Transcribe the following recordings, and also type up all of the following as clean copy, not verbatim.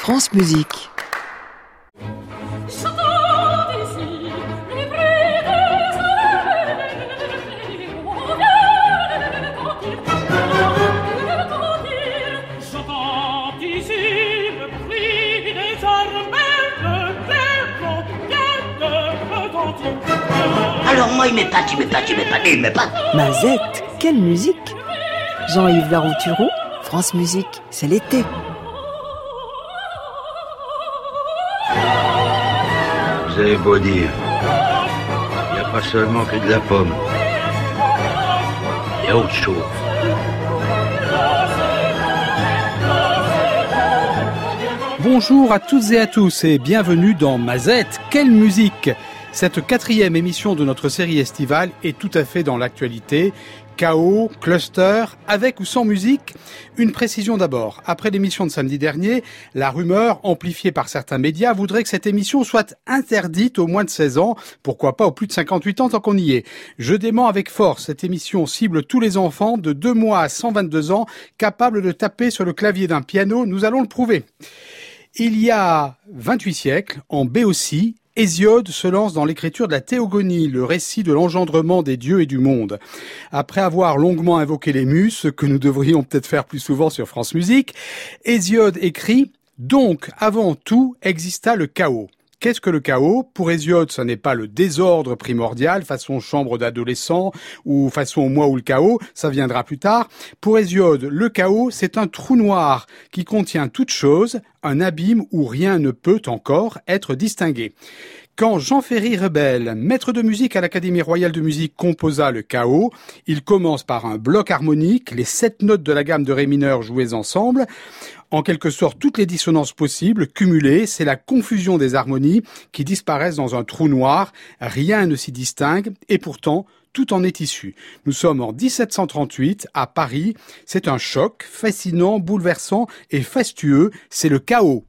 France Musique. Alors moi il m'épate. Mazette, quelle musique! Jean-Yves Larouturou, France Musique, c'est l'été. Vous avez beau dire, il n'y a pas seulement que de la pomme. Il y a autre chose. Bonjour à toutes et à tous et bienvenue dans Mazette, quelle musique! Cette 4e émission de notre série estivale est tout à fait dans l'actualité. Chaos, cluster, avec ou sans musique? Une précision d'abord. Après l'émission de samedi dernier, la rumeur, amplifiée par certains médias, voudrait que cette émission soit interdite aux moins de 16 ans. Pourquoi pas aux plus de 58 ans tant qu'on y est? Je dément avec force. Cette émission cible tous les enfants de 2 mois à 122 ans capables de taper sur le clavier d'un piano. Nous allons le prouver. Il y a 28 siècles, en Béotie, Hésiode se lance dans l'écriture de la Théogonie, le récit de l'engendrement des dieux et du monde. Après avoir longuement invoqué les muses, ce que nous devrions peut-être faire plus souvent sur France Musique, Hésiode écrit « Donc, avant tout, exista le chaos ». Qu'est-ce que le chaos? Pour Hésiode, ce n'est pas le désordre primordial, façon chambre d'adolescent ou façon moi ou le chaos, ça viendra plus tard. Pour Hésiode, le chaos, c'est un trou noir qui contient toute chose, un abîme où rien ne peut encore être distingué. Quand Jean-Ferry Rebel, maître de musique à l'Académie royale de musique, composa le chaos, il commence par un bloc harmonique, les 7 notes de la gamme de ré mineur jouées ensemble. En quelque sorte, toutes les dissonances possibles, cumulées, c'est la confusion des harmonies qui disparaissent dans un trou noir. Rien ne s'y distingue et pourtant, tout en est issu. Nous sommes en 1738 à Paris. C'est un choc fascinant, bouleversant et fastueux. C'est le chaos.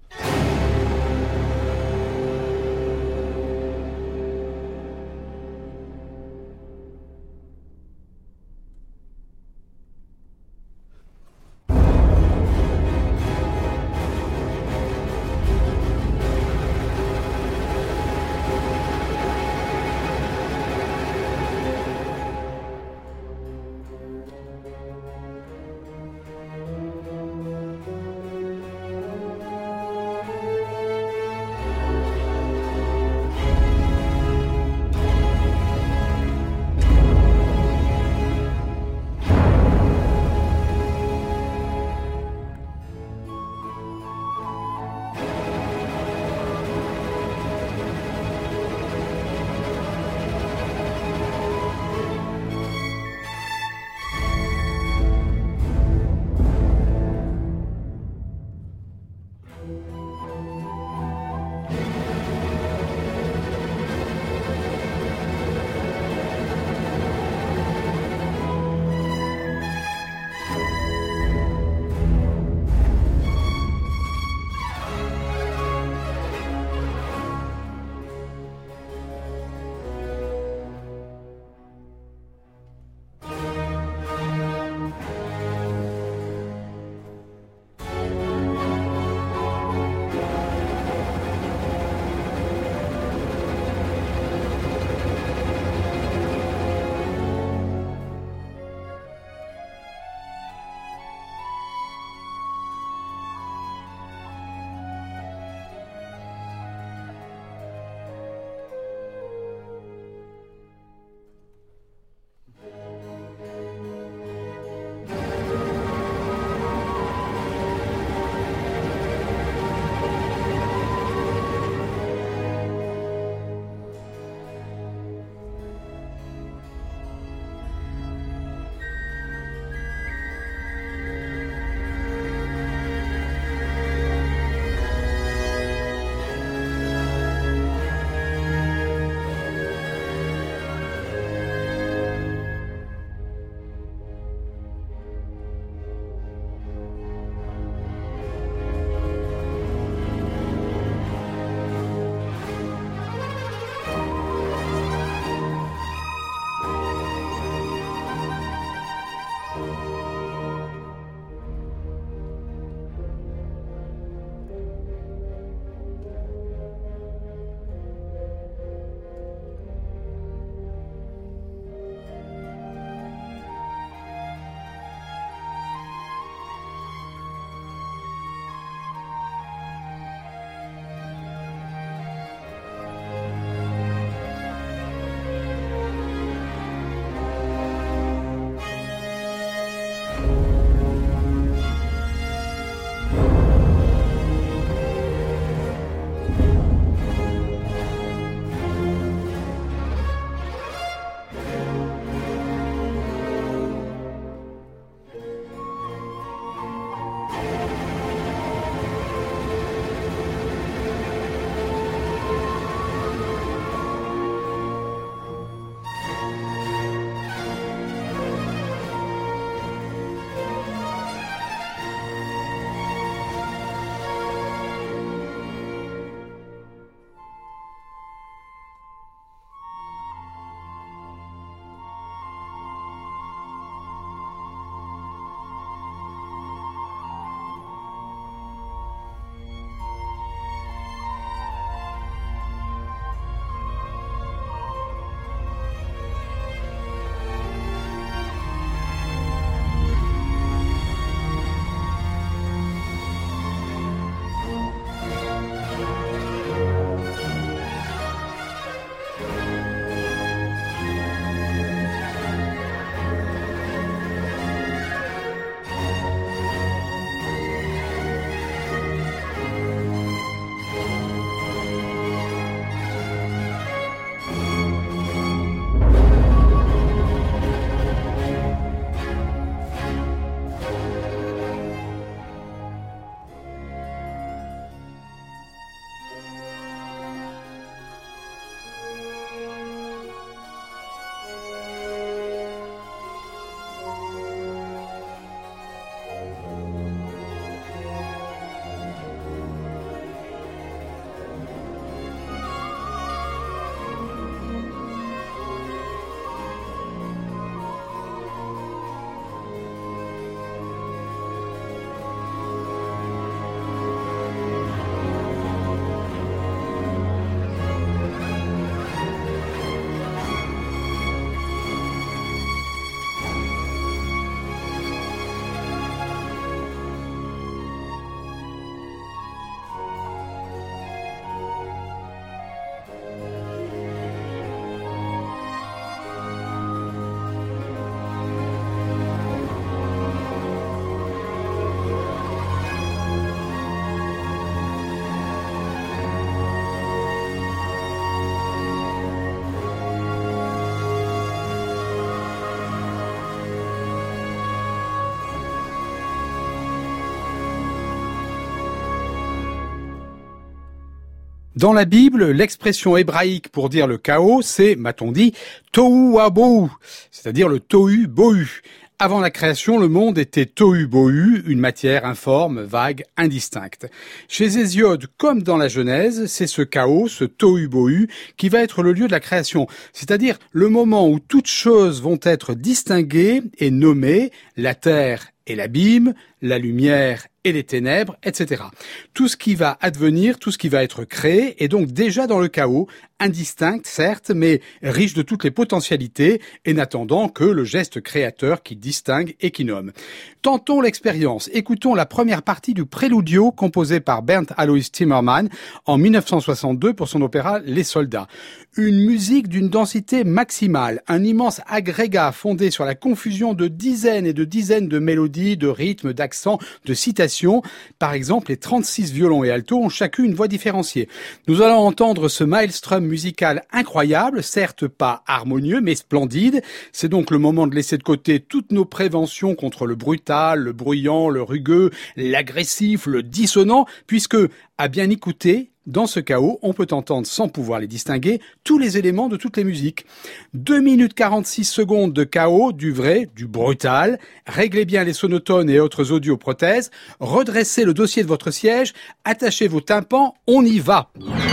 Dans la Bible, l'expression hébraïque pour dire le chaos, c'est, m'a-t-on dit, tohu wabohu, c'est-à-dire le tohu bohu. Avant la création, le monde était tohu bohu, une matière informe, vague, indistincte. Chez Hésiode, comme dans la Genèse, c'est ce chaos, ce tohu bohu, qui va être le lieu de la création. C'est-à-dire le moment où toutes choses vont être distinguées et nommées, la terre et l'abîme, la lumière et les ténèbres, etc. Tout ce qui va advenir, tout ce qui va être créé est donc déjà dans le chaos, indistinct certes, mais riche de toutes les potentialités et n'attendant que le geste créateur qui distingue et qui nomme. Tentons l'expérience. Écoutons la première partie du Préludio composé par Bernd Alois Timmermann en 1962 pour son opéra Les Soldats. Une musique d'une densité maximale, un immense agrégat fondé sur la confusion de dizaines et de dizaines de mélodies, de rythmes, d'accents, de citations. Par exemple, les 36 violons et altos ont chacune une voix différenciée. Nous allons entendre ce maelstrom musical incroyable, certes pas harmonieux, mais splendide. C'est donc le moment de laisser de côté toutes nos préventions contre le brutal, le bruyant, le rugueux, l'agressif, le dissonant, puisque, à bien écouter, dans ce chaos, on peut entendre, sans pouvoir les distinguer, tous les éléments de toutes les musiques. 2 minutes 46 secondes de chaos, du vrai, du brutal. Réglez bien les sonotones et autres audioprothèses. Redressez le dossier de votre siège. Attachez vos tympans. On y va!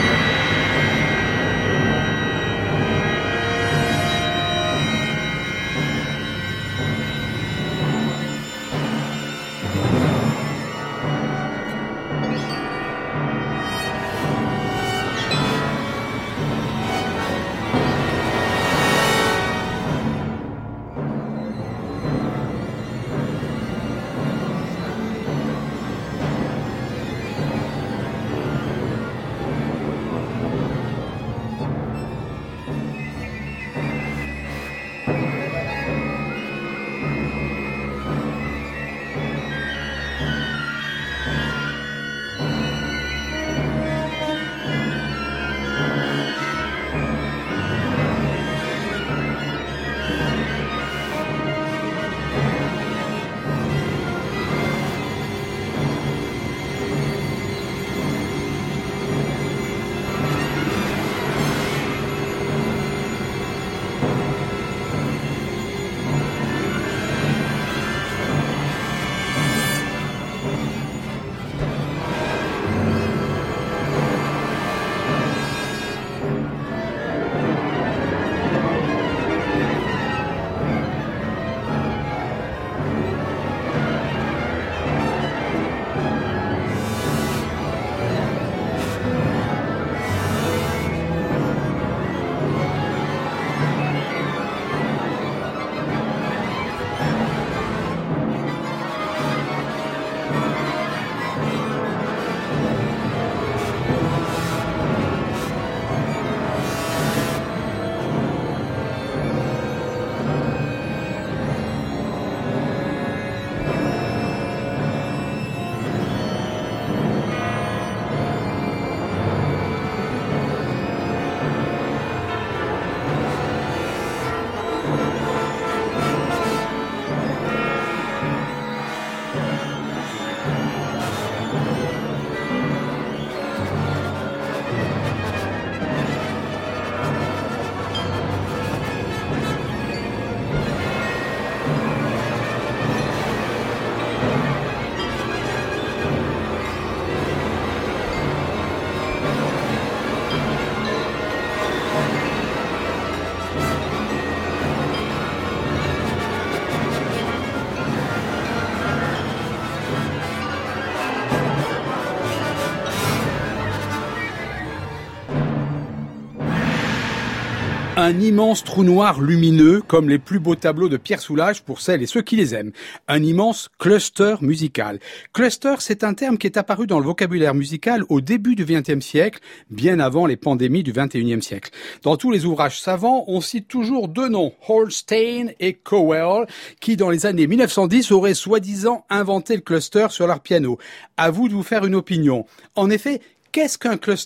Un immense trou noir lumineux, comme les plus beaux tableaux de Pierre Soulages pour celles et ceux qui les aiment. Un immense cluster musical. Cluster, c'est un terme qui est apparu dans le vocabulaire musical au début du XXe siècle, bien avant les pandémies du XXIe siècle. Dans tous les ouvrages savants, on cite toujours deux noms, Holstein et Cowell, qui dans les années 1910 auraient soi-disant inventé le cluster sur leur piano. À vous de vous faire une opinion. En effet, qu'est-ce qu'un cluster ?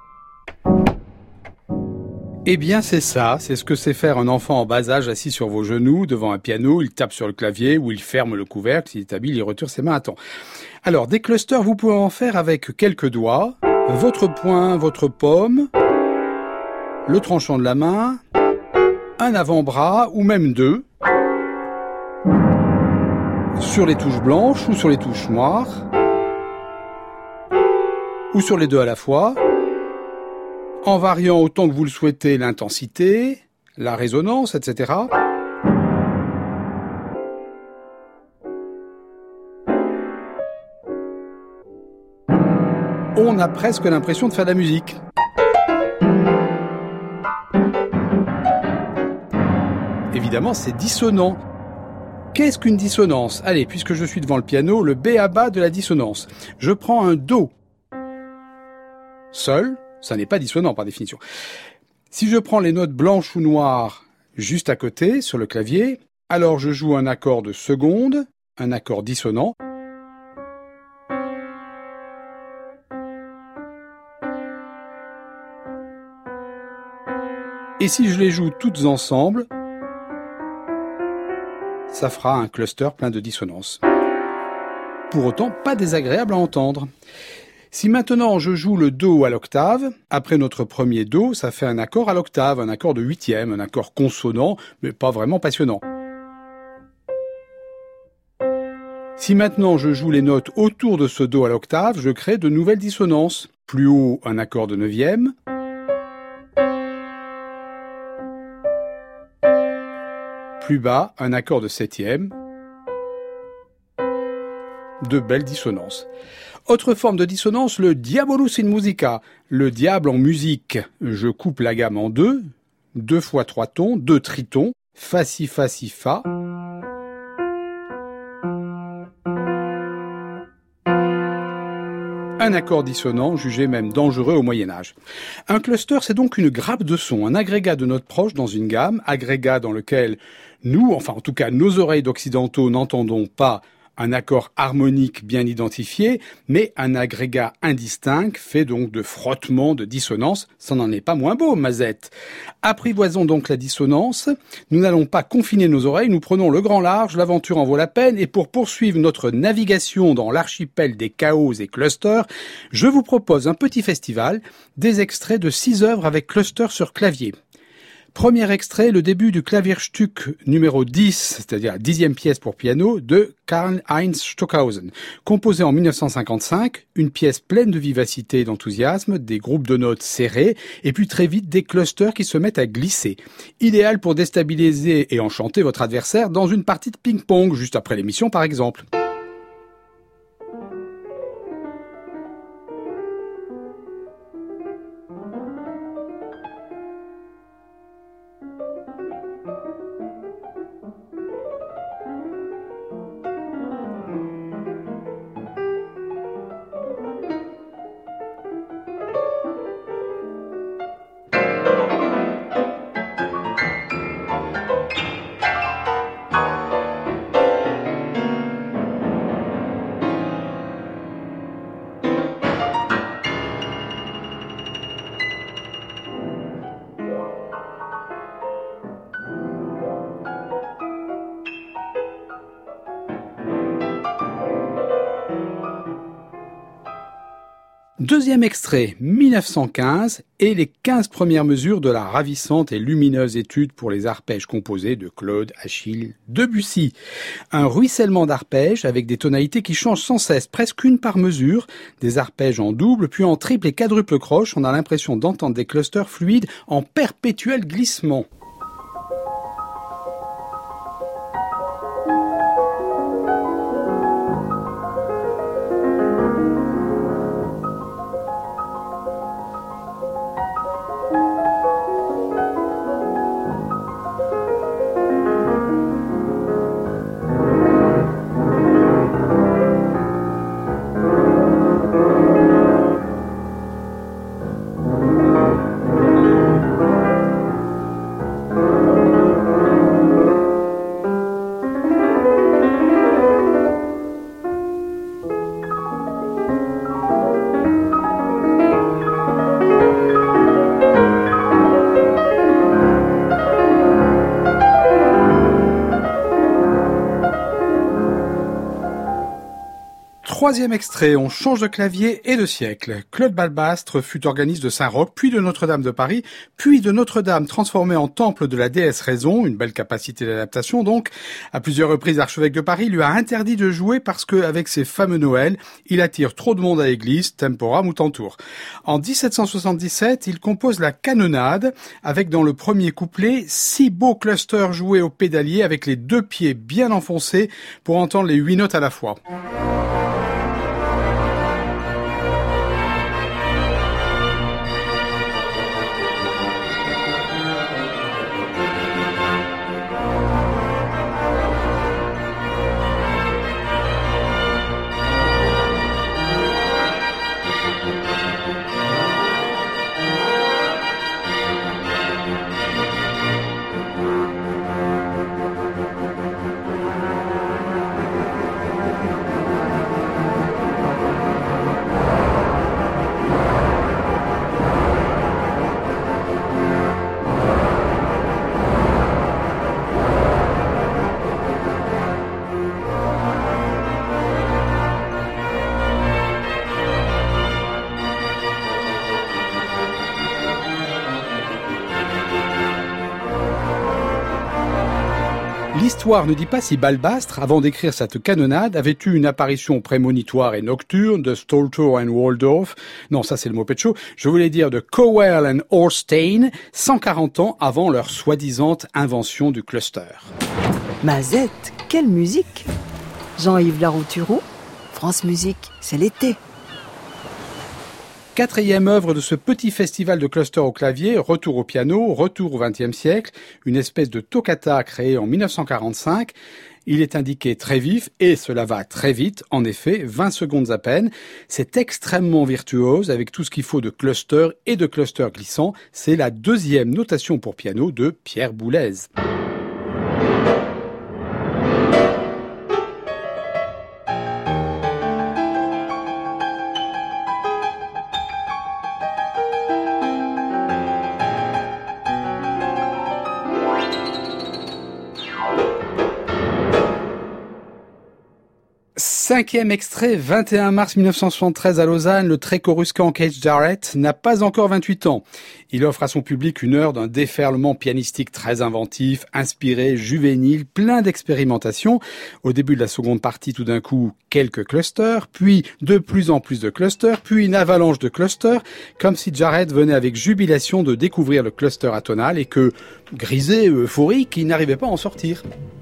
Eh bien, c'est ça. C'est ce que sait faire un enfant en bas âge assis sur vos genoux devant un piano. Il tape sur le clavier ou il ferme le couvercle. S'il est habile, il retire ses mains à temps. Alors, des clusters, vous pouvez en faire avec quelques doigts. votre poing, votre paume, le tranchant de la main, un avant-bras ou même deux, sur les touches blanches ou sur les touches noires, ou sur les deux à la fois, en variant autant que vous le souhaitez l'intensité, la résonance, etc. On a presque l'impression de faire de la musique. Évidemment, c'est dissonant. Qu'est-ce qu'une dissonance ? Allez, puisque je suis devant le piano, le b.a.-ba de la dissonance. Je prends un do. Seul, ça n'est pas dissonant par définition. Si je prends les notes blanches ou noires juste à côté, sur le clavier, alors je joue un accord de seconde, un accord dissonant. Et si je les joue toutes ensemble, ça fera un cluster plein de dissonances. Pour autant, pas désagréable à entendre. Si maintenant je joue le do à l'octave, après notre premier do, ça fait un accord à l'octave, un accord de huitième, un accord consonant, mais pas vraiment passionnant. Si maintenant je joue les notes autour de ce do à l'octave, je crée de nouvelles dissonances. Plus haut, un accord de neuvième. Plus bas, un accord de septième. De belles dissonances. Autre forme de dissonance, le diabolus in musica, le diable en musique. Je coupe la gamme en deux, 2 fois 3 tons, 2 tritons, fa si fa. Un accord dissonant, jugé même dangereux au Moyen-Âge. Un cluster, c'est donc une grappe de sons, un agrégat de notes proches dans une gamme, agrégat dans lequel nous, enfin en tout cas nos oreilles d'occidentaux, n'entendons pas un accord harmonique bien identifié, mais un agrégat indistinct fait donc de frottements, de dissonances. Ça n'en est pas moins beau, Mazette. Apprivoisons donc la dissonance. Nous n'allons pas confiner nos oreilles, nous prenons le grand large, l'aventure en vaut la peine, et pour poursuivre notre navigation dans l'archipel des chaos et clusters, je vous propose un petit festival, des extraits de 6 œuvres avec clusters sur clavier. Premier extrait, le début du Klavierstück numéro 10, c'est-à-dire la 10e pièce pour piano, de Karl-Heinz Stockhausen. Composé en 1955, une pièce pleine de vivacité et d'enthousiasme, des groupes de notes serrés, et puis très vite des clusters qui se mettent à glisser. Idéal pour déstabiliser et enchanter votre adversaire dans une partie de ping-pong, juste après l'émission par exemple. Deuxième extrait, 1915, et les 15 premières mesures de la ravissante et lumineuse étude pour les arpèges composés de Claude Achille Debussy. Un ruissellement d'arpèges avec des tonalités qui changent sans cesse, presque une par mesure, des arpèges en double, puis en triple et quadruple croche. On a l'impression d'entendre des clusters fluides en perpétuel glissement. Troisième extrait, on change de clavier et de siècle. Claude Balbastre fut organiste de Saint-Roch, puis de Notre-Dame de Paris, puis de Notre-Dame transformée en temple de la déesse Raison, une belle capacité d'adaptation donc. À plusieurs reprises, l'archevêque de Paris lui a interdit de jouer parce que, avec ses fameux Noëls, il attire trop de monde à l'église, temporam ou tantour. En 1777, il compose la Canonade, avec dans le premier couplet 6 beaux clusters joués au pédalier avec les 2 pieds bien enfoncés pour entendre les 8 notes à la fois. L'histoire ne dit pas si Balbastre, avant d'écrire cette canonade, avait eu une apparition prémonitoire et nocturne de Stolter and Waldorf. Non, ça c'est le mot pécho. Je voulais dire de Cowell and Orstein, 140 ans avant leur soi-disant invention du cluster. Mazette, quelle musique! Jean-Yves Larouturou, France Musique, c'est l'été. Quatrième œuvre de ce petit festival de cluster au clavier, retour au piano, retour au XXe siècle, une espèce de toccata créée en 1945. Il est indiqué très vif et cela va très vite, en effet, 20 secondes à peine. C'est extrêmement virtuose avec tout ce qu'il faut de cluster et de cluster glissant. C'est la deuxième notation pour piano de Pierre Boulez. Cinquième extrait, 21 mars 1973 à Lausanne, le très coruscant Keith Jarrett n'a pas encore 28 ans. Il offre à son public une heure d'un déferlement pianistique très inventif, inspiré, juvénile, plein d'expérimentation. Au début de la seconde partie, tout d'un coup, quelques clusters, puis de plus en plus de clusters, puis une avalanche de clusters, comme si Jarrett venait avec jubilation de découvrir le cluster atonal et que, grisé, euphorique, il n'arrivait pas à en sortir.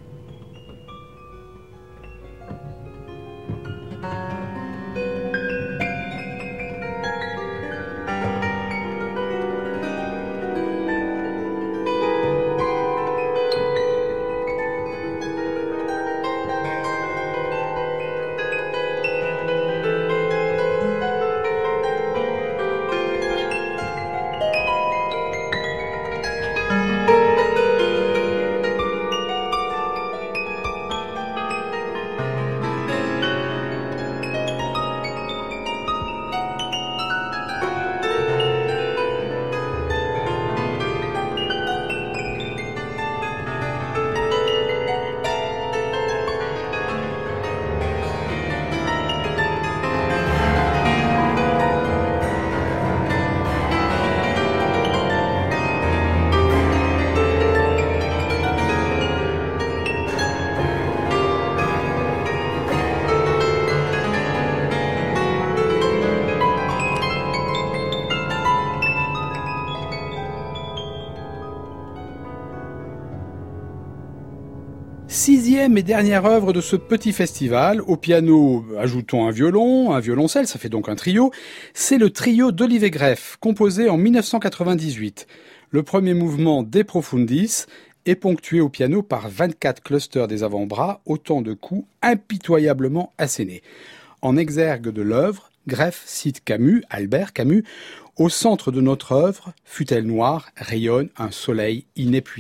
Sixième et dernière œuvre de ce petit festival. Au piano, ajoutons un violon, un violoncelle, ça fait donc un trio. C'est le trio d'Olivier Greff, composé en 1998. Le premier mouvement De Profundis est ponctué au piano par 24 clusters des avant-bras, autant de coups impitoyablement assénés. En exergue de l'œuvre, Greff cite Camus, Albert Camus, « Au centre de notre œuvre, fut-elle noire, rayonne un soleil inépuisable ».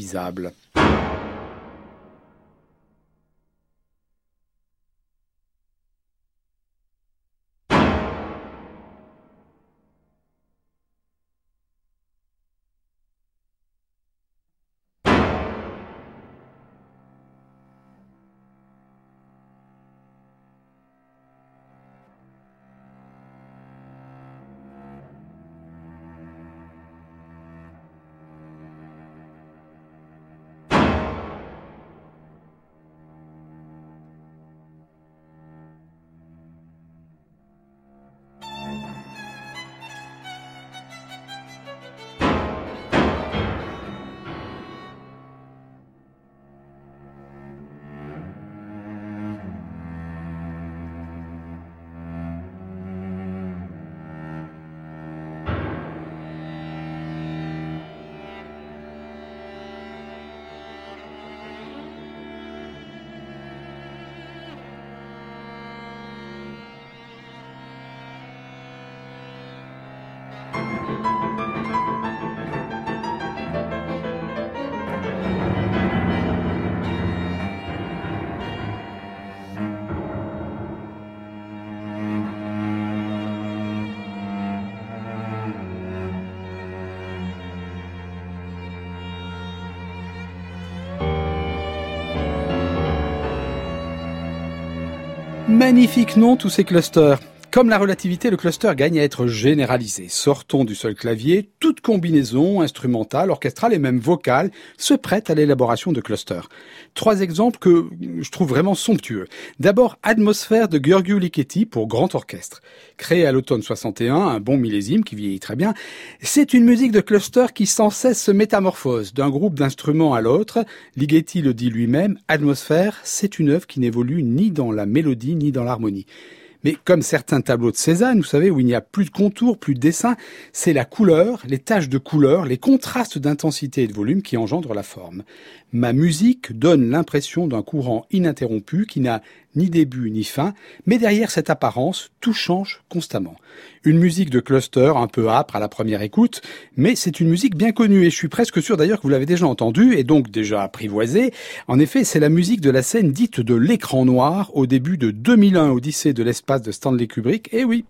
Magnifique nom, tous ces clusters. Comme la relativité, le cluster gagne à être généralisé. Sortons du seul clavier, toute combinaison instrumentale, orchestrale et même vocale se prête à l'élaboration de clusters. 3 exemples que je trouve vraiment somptueux. D'abord, Atmosphère de Gheorghiu Ligeti pour grand orchestre. Créé à l'automne 61, un bon millésime qui vieillit très bien, c'est une musique de cluster qui sans cesse se métamorphose d'un groupe d'instruments à l'autre. Ligeti le dit lui-même, Atmosphère, c'est une œuvre qui n'évolue ni dans la mélodie ni dans l'harmonie. Mais comme certains tableaux de Cézanne, vous savez, où il n'y a plus de contours, plus de dessin, c'est la couleur, les taches de couleur, les contrastes d'intensité et de volume qui engendrent la forme. Ma musique donne l'impression d'un courant ininterrompu qui n'a ni début ni fin, mais derrière cette apparence, tout change constamment. Une musique de cluster un peu âpre à la première écoute, mais c'est une musique bien connue et je suis presque sûr d'ailleurs que vous l'avez déjà entendue et donc déjà apprivoisée. En effet, c'est la musique de la scène dite de l'écran noir au début de 2001, Odyssée de l'espace de Stanley Kubrick. Et oui,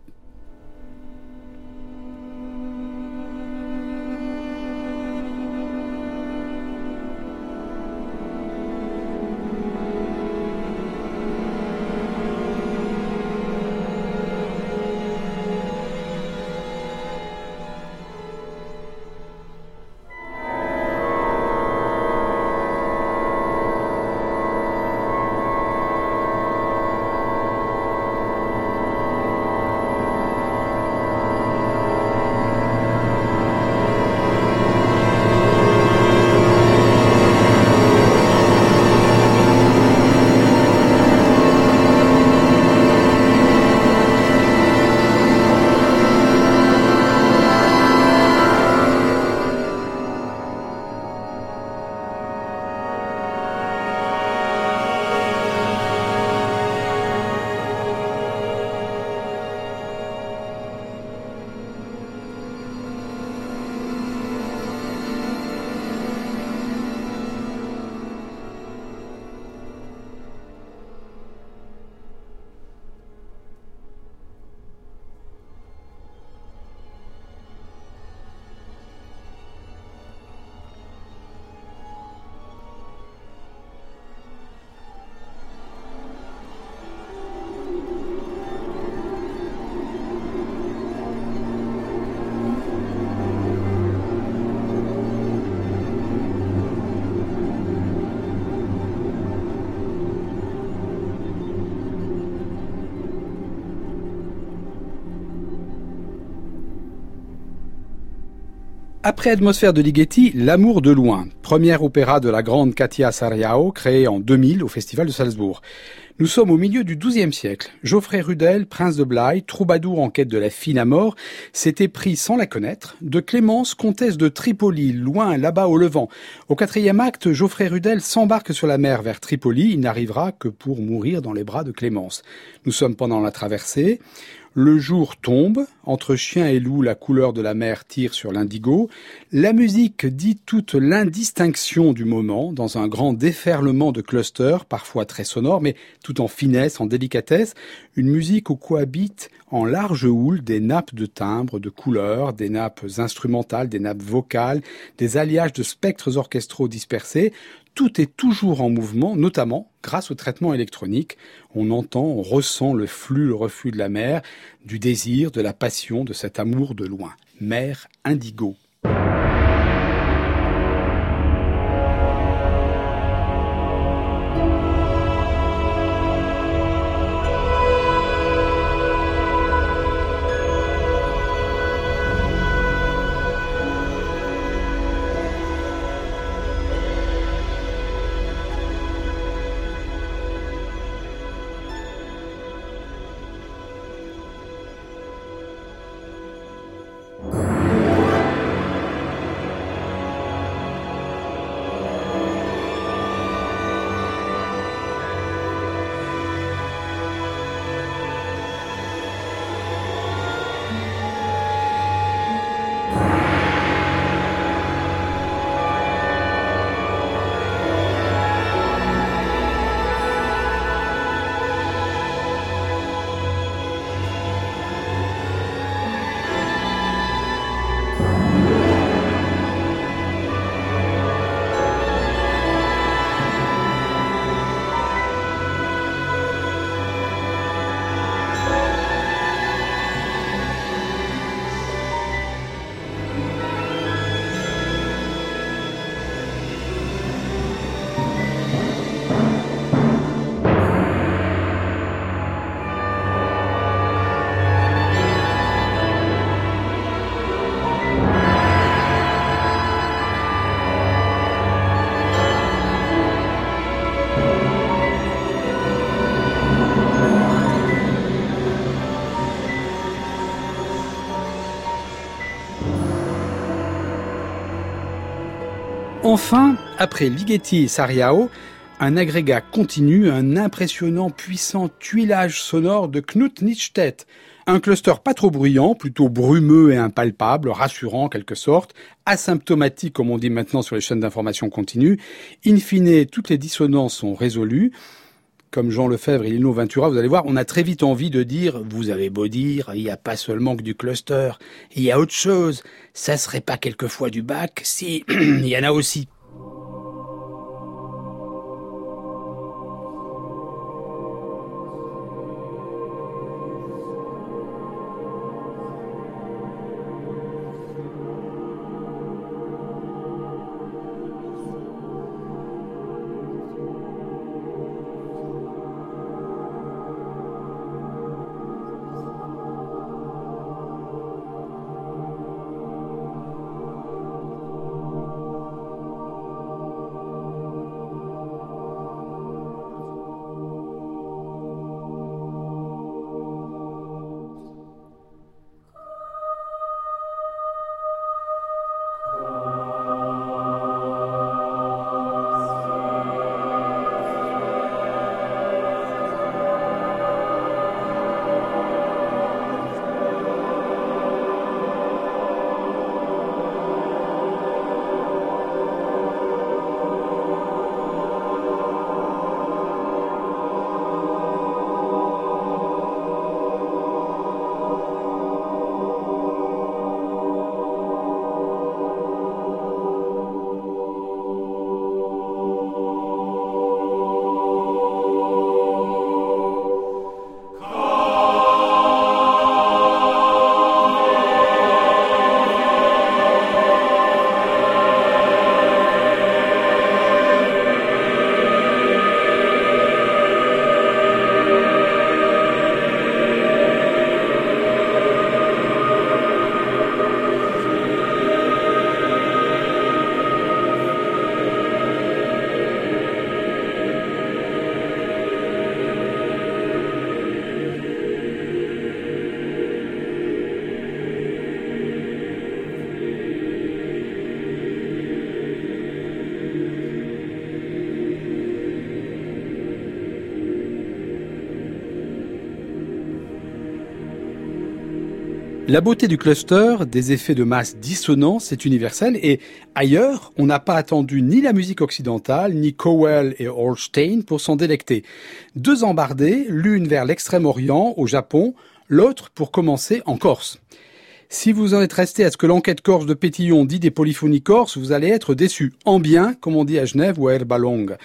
après Atmosphère de Ligeti, L'amour de loin, premier opéra de la grande Katia Sariao, créé en 2000 au Festival de Salzbourg. Nous sommes au milieu du XIIe siècle. Geoffrey Rudel, prince de Blaye, troubadour en quête de la fille à mort, s'était pris sans la connaître de Clémence, comtesse de Tripoli, loin là-bas au Levant. Au 4e acte, Geoffrey Rudel s'embarque sur la mer vers Tripoli. Il n'arrivera que pour mourir dans les bras de Clémence. Nous sommes pendant la traversée. Le jour tombe, entre chien et loup, la couleur de la mer tire sur l'indigo. La musique dit toute l'indistinction du moment, dans un grand déferlement de clusters, parfois très sonores, mais tout en finesse, en délicatesse. Une musique où cohabitent en large houle des nappes de timbres, de couleurs, des nappes instrumentales, des nappes vocales, des alliages de spectres orchestraux dispersés. Tout est toujours en mouvement, notamment grâce au traitement électronique. On entend, on ressent le flux, le reflux de la mer, du désir, de la passion, de cet amour de loin. Mer indigo. Enfin, après Ligeti et Sariao, un agrégat continu, un impressionnant, puissant tuilage sonore de Knut Nichtstedt. Un cluster pas trop bruyant, plutôt brumeux et impalpable, rassurant en quelque sorte, asymptomatique comme on dit maintenant sur les chaînes d'information continue. In fine, toutes les dissonances sont résolues. Comme Jean Lefebvre et Lino Ventura, vous allez voir, on a très vite envie de dire, vous avez beau dire, il n'y a pas seulement que du cluster, il y a autre chose. Ça serait pas quelquefois du Bach? Si, il y en a aussi. La beauté du cluster, des effets de masse dissonants, c'est universel et ailleurs, on n'a pas attendu ni la musique occidentale, ni Cowell et Holstein pour s'en délecter. Deux embardées, l'une vers l'extrême-orient, au Japon, l'autre, pour commencer, en Corse. Si vous en êtes resté à ce que l'enquête corse de Pétillon dit des polyphonies corses, vous allez être déçus. En bien, comme on dit à Genève ou à Herbalong.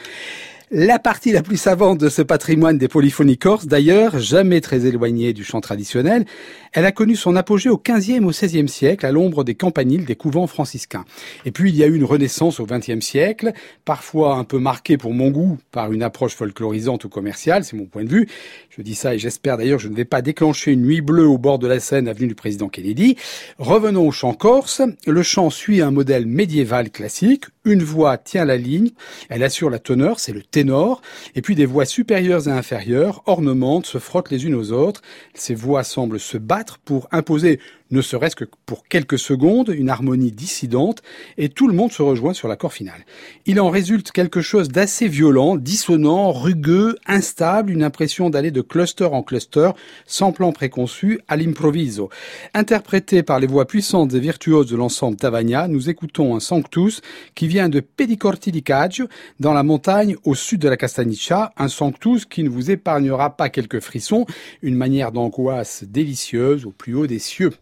La partie la plus savante de ce patrimoine des polyphonies corses, d'ailleurs, jamais très éloignée du chant traditionnel, elle a connu son apogée au XVe et au XVIe siècle, à l'ombre des campaniles des couvents franciscains. Et puis, il y a eu une renaissance au XXe siècle, parfois un peu marquée pour mon goût par une approche folklorisante ou commerciale, c'est mon point de vue. Je dis ça et j'espère d'ailleurs que je ne vais pas déclencher une nuit bleue au bord de la Seine, avenue du président Kennedy. Revenons au chant corse. Le chant suit un modèle médiéval classique. Une voix tient la ligne, elle assure la teneur, c'est le ténor, et puis des voix supérieures et inférieures ornementent, se frottent les unes aux autres. Ces voix semblent se battre pour imposer, ne serait-ce que pour quelques secondes, une harmonie dissidente, et tout le monde se rejoint sur l'accord final. Il en résulte quelque chose d'assez violent, dissonant, rugueux, instable, une impression d'aller de cluster en cluster, sans plan préconçu, à l'improviso. Interprété par les voix puissantes et virtuoses de l'ensemble Tavagna, nous écoutons un sanctus qui vient de Pedicorti di Caggio, dans la montagne au sud de la Castagniccia, un sanctus qui ne vous épargnera pas quelques frissons, une manière d'angoisse délicieuse au plus haut des cieux.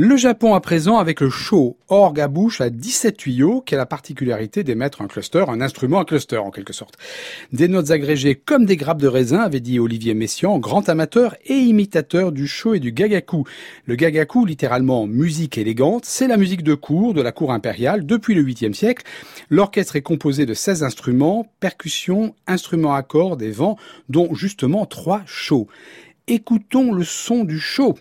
Le Japon à présent avec le Sho, orgue à bouche à 17 tuyaux, qui a la particularité d'émettre un cluster, un instrument à cluster en quelque sorte. Des notes agrégées comme des grappes de raisin, avait dit Olivier Messiaen, grand amateur et imitateur du Sho et du Gagaku. Le Gagaku, littéralement musique élégante, c'est la musique de cour, de la cour impériale, depuis le 8e siècle. L'orchestre est composé de 16 instruments, percussions, instruments à cordes et vents, dont justement 3 Sho. Écoutons le son du Sho.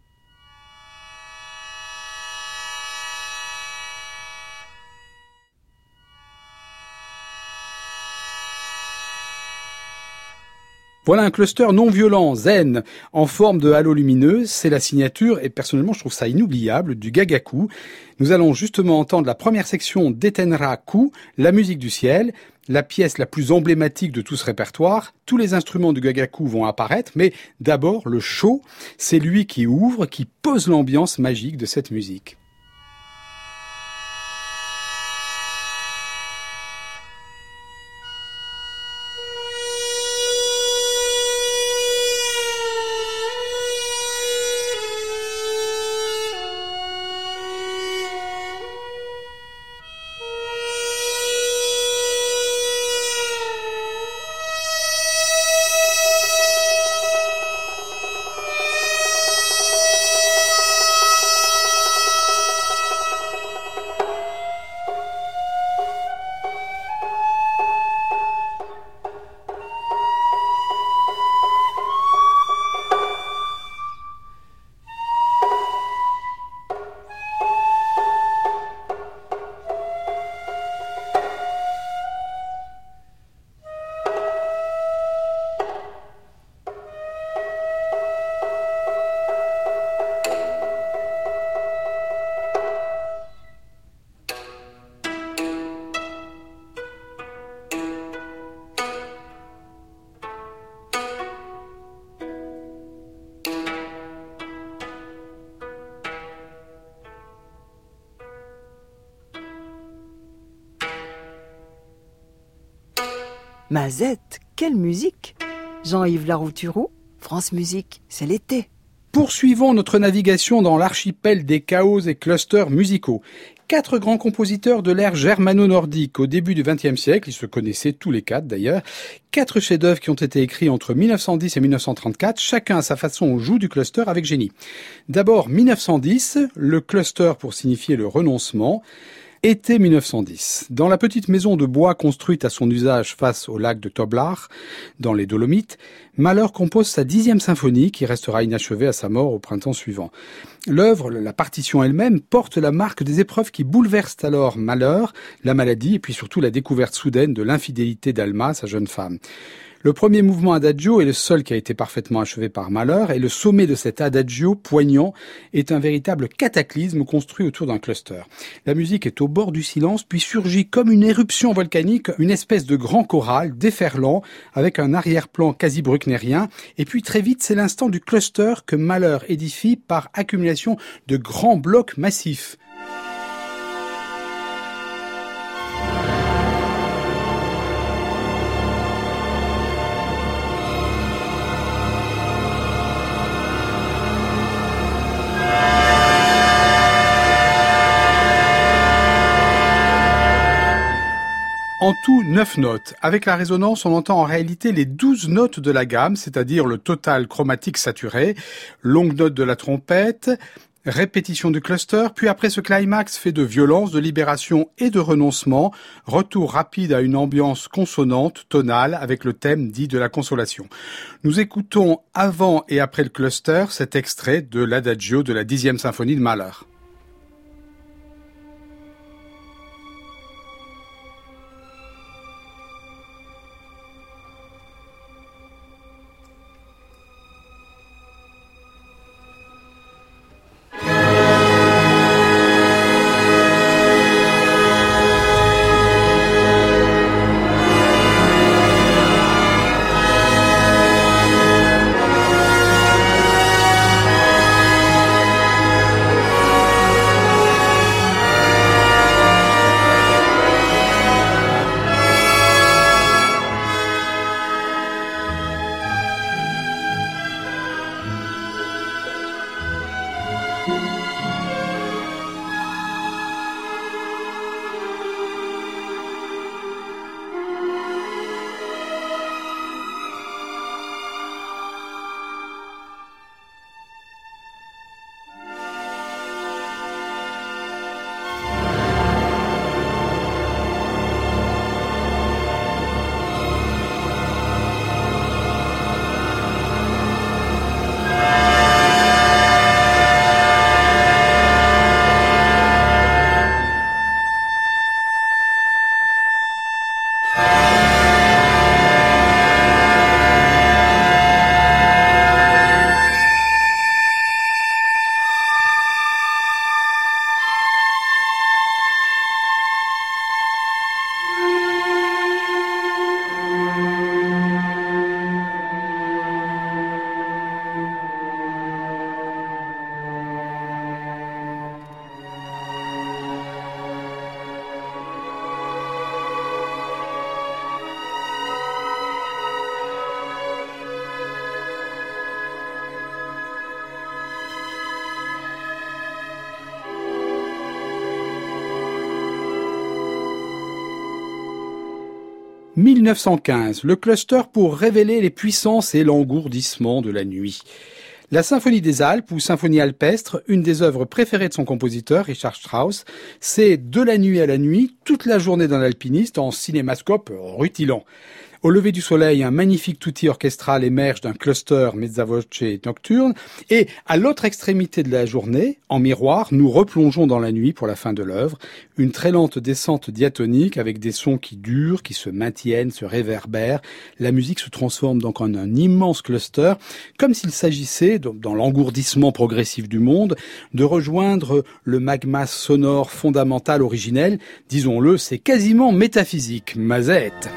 Voilà un cluster non violent, zen, en forme de halo lumineuse. C'est la signature, et personnellement je trouve ça inoubliable, du Gagaku. Nous allons justement entendre la première section d'Etenra-ku, la musique du ciel, la pièce la plus emblématique de tout ce répertoire. Tous les instruments du Gagaku vont apparaître, mais d'abord le Sho, c'est lui qui ouvre, qui pose l'ambiance magique de cette musique. Mazette, quelle musique! Jean-Yves Larouturou, France Musique, c'est l'été. Poursuivons notre navigation dans l'archipel des chaos et clusters musicaux. 4 grands compositeurs de l'ère germano-nordique au début du XXe siècle, ils se connaissaient tous les 4 d'ailleurs. 4 chefs-d'œuvre qui ont été écrits entre 1910 et 1934, chacun à sa façon joue du cluster avec génie. D'abord 1910, le cluster pour signifier le renoncement. Été 1910. Dans la petite maison de bois construite à son usage face au lac de Toblach, dans les Dolomites, Mahler compose sa 10e symphonie qui restera inachevée à sa mort au printemps suivant. L'œuvre, la partition elle-même, porte la marque des épreuves qui bouleversent alors Mahler, la maladie et puis surtout la découverte soudaine de l'infidélité d'Alma, sa jeune femme. Le premier mouvement adagio est le seul qui a été parfaitement achevé par Mahler et le sommet de cet adagio poignant est un véritable cataclysme construit autour d'un cluster. La musique est au bord du silence puis surgit comme une éruption volcanique, une espèce de grand choral déferlant avec un arrière-plan quasi brucknerien et puis très vite c'est l'instant du cluster que Mahler édifie par accumulation de grands blocs massifs. En tout, 9 notes. Avec la résonance, on entend en réalité les 12 notes de la gamme, c'est-à-dire le total chromatique saturé, longue note de la trompette, répétition du cluster, puis après ce climax fait de violence, de libération et de renoncement, retour rapide à une ambiance consonante, tonale, avec le thème dit de la consolation. Nous écoutons avant et après le cluster cet extrait de l'adagio de la 10e symphonie de Mahler. 1915, le cluster pour révéler les puissances et l'engourdissement de la nuit. La Symphonie des Alpes ou Symphonie alpestre, une des œuvres préférées de son compositeur, Richard Strauss, c'est de la nuit à la nuit, toute la journée d'un alpiniste en cinémascope rutilant. Au lever du soleil, un magnifique tutti orchestral émerge d'un cluster mezza voce nocturne et à l'autre extrémité de la journée, en miroir, nous replongeons dans la nuit pour la fin de l'œuvre. Une très lente descente diatonique avec des sons qui durent, qui se maintiennent, se réverbèrent. La musique se transforme donc en un immense cluster, comme s'il s'agissait, dans l'engourdissement progressif du monde, de rejoindre le magma sonore fondamental originel. Disons-le, c'est quasiment métaphysique. Mazette.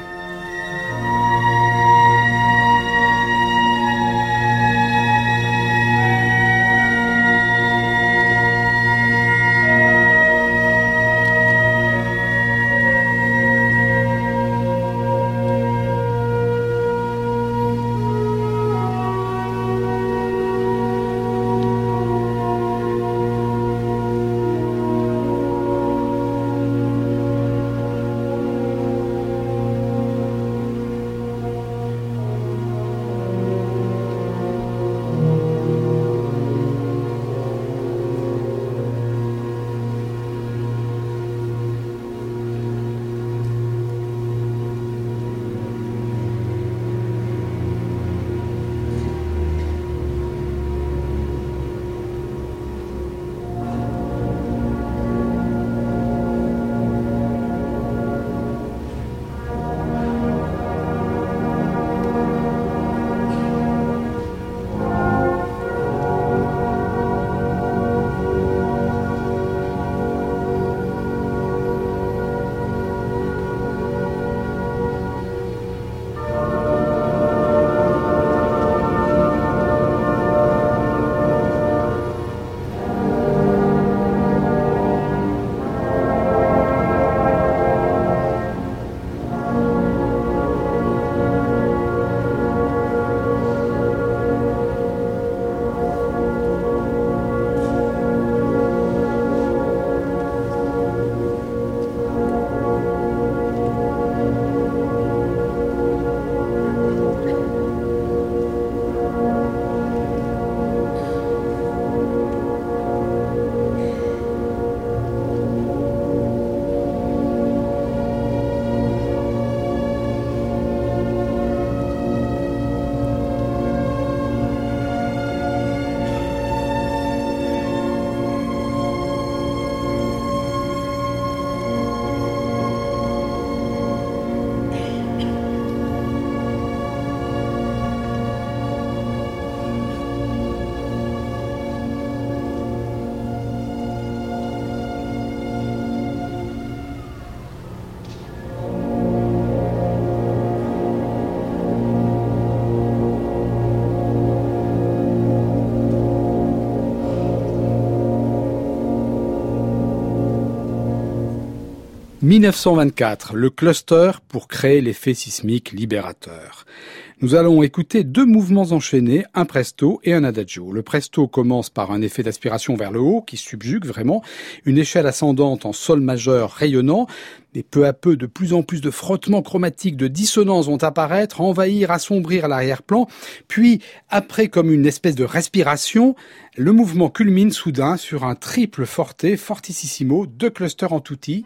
« 1924, le cluster pour créer l'effet sismique libérateur. » Nous allons écouter deux mouvements enchaînés, un presto et un adagio. Le presto commence par un effet d'aspiration vers le haut qui subjugue vraiment, une échelle ascendante en sol majeur rayonnant, et peu à peu de plus en plus de frottements chromatiques, de dissonances vont apparaître, envahir, assombrir l'arrière-plan, puis après comme une espèce de respiration, le mouvement culmine soudain sur un triple forte, fortissimo, deux clusters en tutti.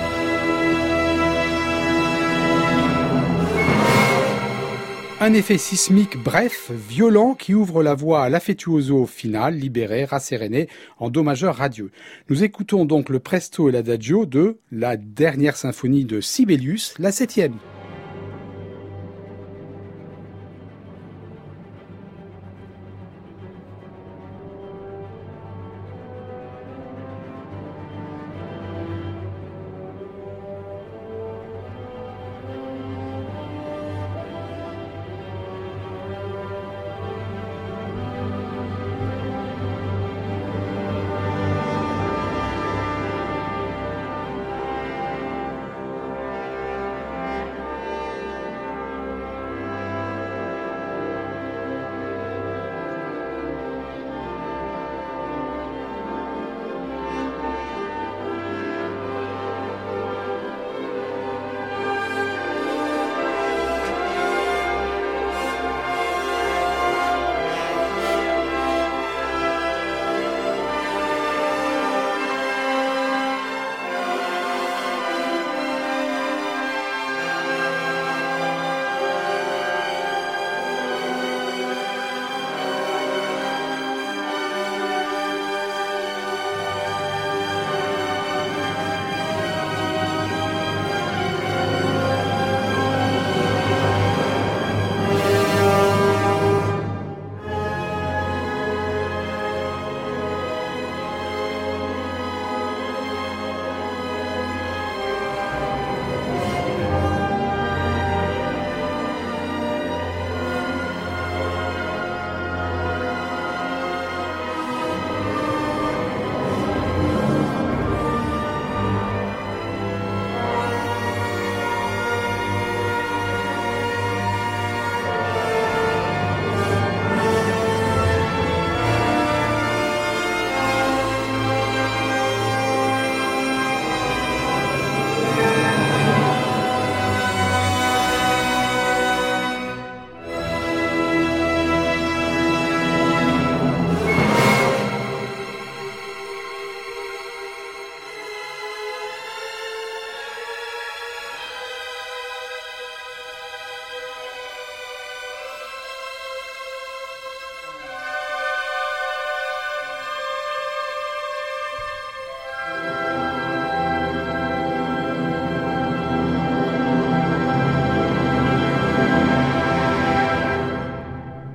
Un effet sismique bref, violent, qui ouvre la voie à l'affettuoso final, libéré, rasséréné, en do majeur radieux. Nous écoutons donc le presto et l'adagio de la dernière symphonie de Sibelius, la 7e.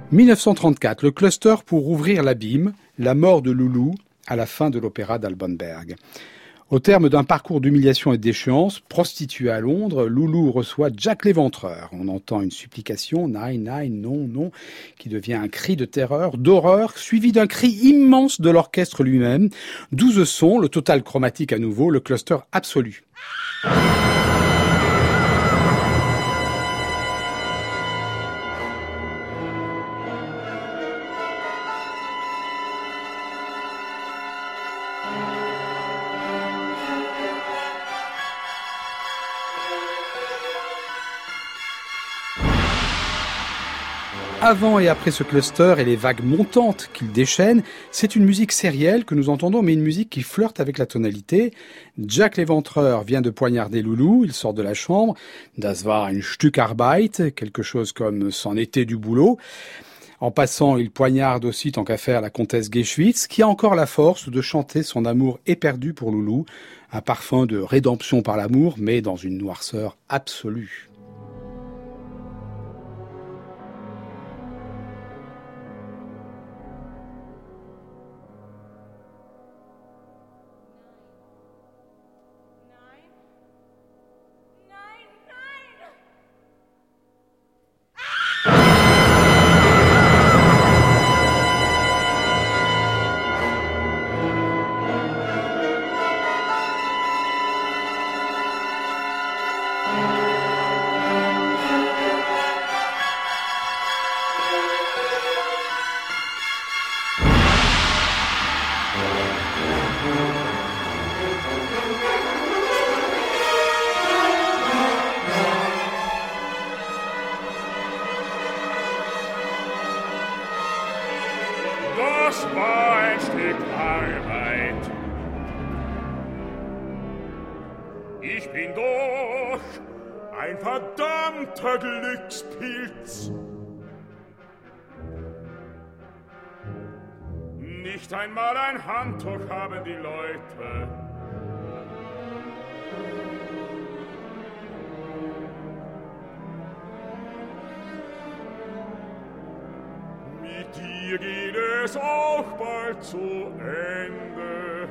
1934, le cluster pour ouvrir l'abîme, la mort de Loulou à la fin de l'opéra d'Alban Berg. Au terme d'un parcours d'humiliation et d'échéance, prostitué à Londres, Loulou reçoit Jack l'Éventreur. On entend une supplication, nine, nine, non, non, qui devient un cri de terreur, d'horreur, suivi d'un cri immense de l'orchestre lui-même. 12 sons, le total chromatique à nouveau, le cluster absolu. Avant et après ce cluster et les vagues montantes qu'il déchaîne, c'est une musique sérielle que nous entendons, mais une musique qui flirte avec la tonalité. Jack l'Éventreur vient de poignarder Loulou, il sort de la chambre. Das war ein Stück Arbeit, quelque chose comme c'en était du boulot. En passant, il poignarde aussi, tant qu'à faire, la comtesse Geschwitz, qui a encore la force de chanter son amour éperdu pour Loulou. Un parfum de rédemption par l'amour, mais dans une noirceur absolue. Das war ein Stück Arbeit. Ich bin doch ein verdammter Glückspilz. Nicht einmal ein Handtuch haben die Leute. Mit dir geht es auch bald zu Ende.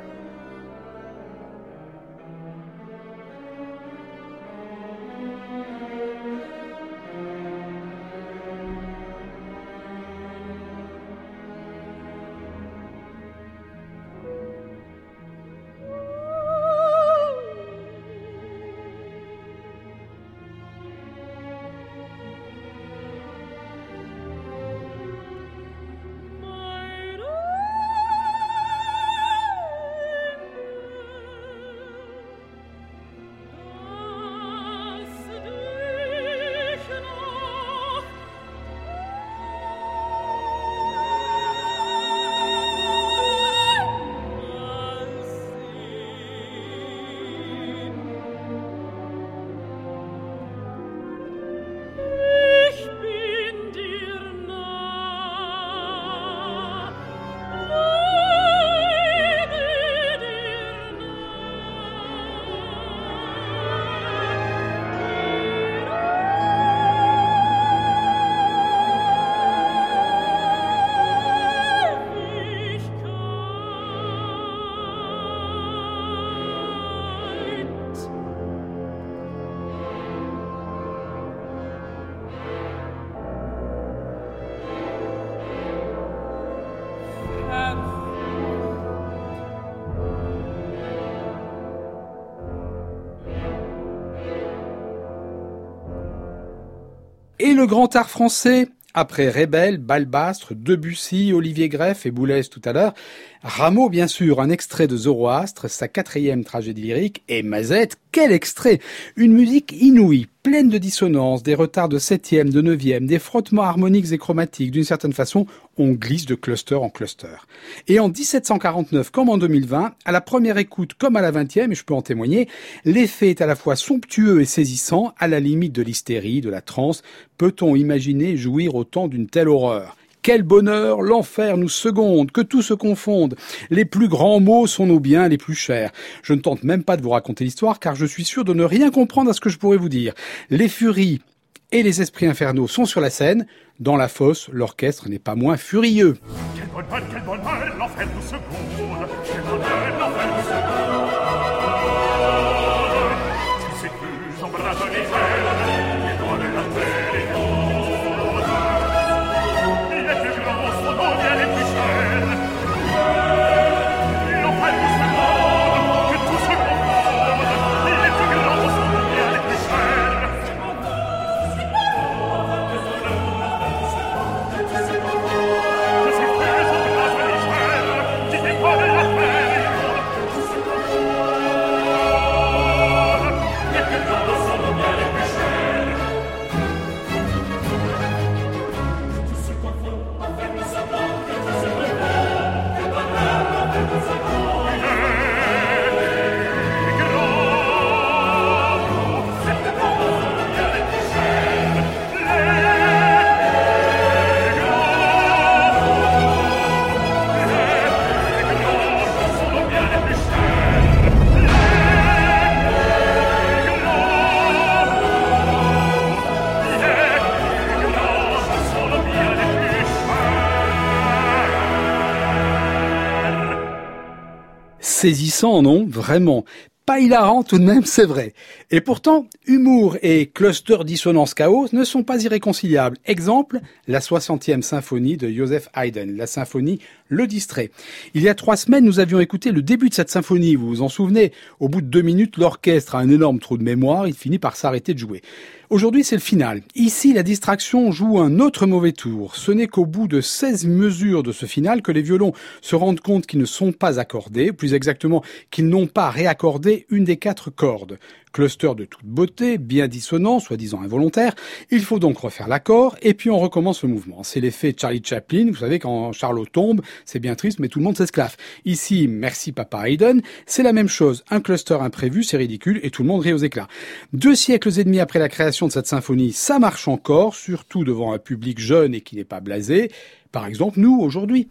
Et le grand art français, après Rebel, Balbastre, Debussy, Olivier Greff et Boulez tout à l'heure, Rameau bien sûr, un extrait de Zoroastre, sa 4e tragédie lyrique, et Mazette, quel extrait! Une musique inouïe, pleine de dissonances, des retards de 7e, de 9e, des frottements harmoniques et chromatiques. D'une certaine façon, on glisse de cluster en cluster. Et en 1749 comme en 2020, à la première écoute comme à la 20e, et je peux en témoigner, l'effet est à la fois somptueux et saisissant, à la limite de l'hystérie, de la transe. Peut-on imaginer jouir autant d'une telle horreur ? Quel bonheur, l'enfer nous seconde, que tout se confonde. Les plus grands mots sont nos biens les plus chers. Je ne tente même pas de vous raconter l'histoire, car je suis sûr de ne rien comprendre à ce que je pourrais vous dire. Les furies et les esprits infernaux sont sur la scène. Dans la fosse, l'orchestre n'est pas moins furieux. Quel bon mal, l'enfer nous seconde. Quel bon mal, l'enfer nous seconde. Tu sais plus embrase les ailes, les doigts de la terre et l'aude. Les plus grands sont nos biens les plus chers. L'enfer nous seconde, que tout se confonde. Les plus grands sont nos biens les plus chers. Saisissant, non? Vraiment. Pas hilarant tout de même, c'est vrai. Et pourtant, humour et cluster dissonance chaos ne sont pas irréconciliables. Exemple, la 60e symphonie de Joseph Haydn, la symphonie Le Distrait. Il y a 3 semaines, nous avions écouté le début de cette symphonie, vous vous en souvenez? Au bout de 2 minutes, l'orchestre a un énorme trou de mémoire, il finit par s'arrêter de jouer. Aujourd'hui, c'est le final. Ici, la distraction joue un autre mauvais tour. Ce n'est qu'au bout de 16 mesures de ce final que les violons se rendent compte qu'ils ne sont pas accordés, plus exactement qu'ils n'ont pas réaccordé une des 4 cordes. Cluster de toute beauté, bien dissonant, soi-disant involontaire. Il faut donc refaire l'accord et puis on recommence le mouvement. C'est l'effet Charlie Chaplin. Vous savez, quand Charlot tombe, c'est bien triste, mais tout le monde s'esclaffe. Ici, merci papa Haydn, c'est la même chose. Un cluster imprévu, c'est ridicule et tout le monde rit aux éclats. 2 siècles et demi après la création de cette symphonie, ça marche encore, surtout devant un public jeune et qui n'est pas blasé. Par exemple, nous, aujourd'hui.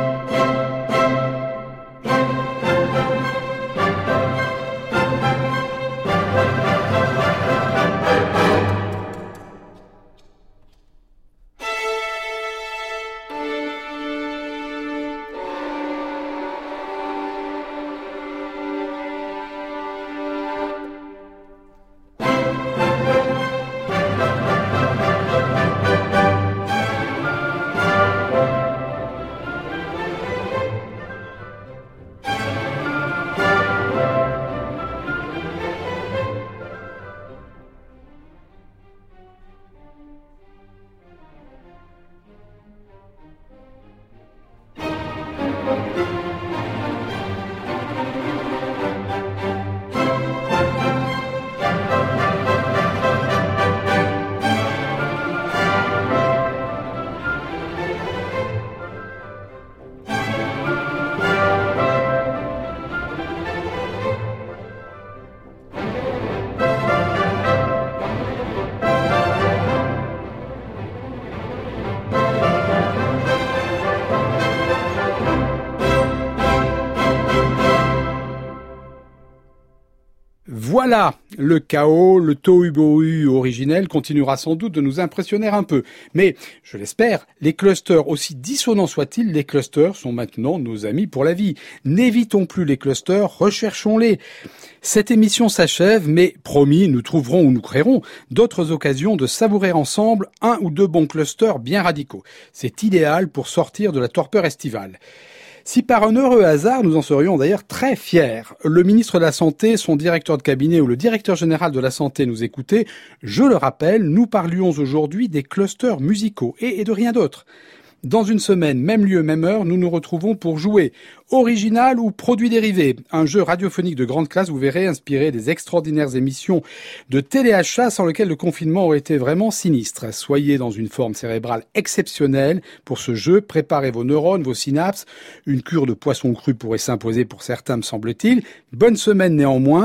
Voilà, le chaos, le tohu-bohu originel continuera sans doute de nous impressionner un peu. Mais, je l'espère, les clusters, aussi dissonants soient-ils, les clusters sont maintenant nos amis pour la vie. N'évitons plus les clusters, recherchons-les. Cette émission s'achève, mais promis, nous trouverons ou nous créerons d'autres occasions de savourer ensemble 1 ou 2 bons clusters bien radicaux. C'est idéal pour sortir de la torpeur estivale. Si par un heureux hasard, nous en serions d'ailleurs très fiers, le ministre de la Santé, son directeur de cabinet ou le directeur général de la Santé nous écoutaient, je le rappelle, nous parlions aujourd'hui des clusters musicaux et de rien d'autre. Dans une semaine, même lieu, même heure, nous nous retrouvons pour jouer original ou produit dérivé. Un jeu radiophonique de grande classe, vous verrez, inspiré des extraordinaires émissions de téléachat sans lequel le confinement aurait été vraiment sinistre. Soyez dans une forme cérébrale exceptionnelle pour ce jeu. Préparez vos neurones, vos synapses. Une cure de poisson cru pourrait s'imposer pour certains, me semble-t-il. Bonne semaine néanmoins.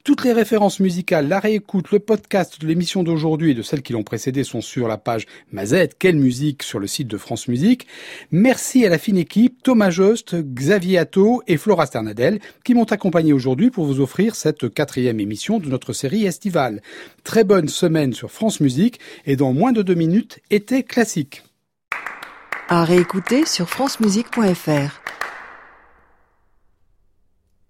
Toutes les références musicales, la réécoute, le podcast de l'émission d'aujourd'hui et de celles qui l'ont précédée sont sur la page Mazette, quelle musique, sur le site de France Musique. Merci à la fine équipe, Thomas Jost, Xavier Atto et Flora Sternadel, qui m'ont accompagné aujourd'hui pour vous offrir cette 4e émission de notre série estivale. Très bonne semaine sur France Musique et dans moins de 2 minutes, été classique. À réécouter sur francemusique.fr.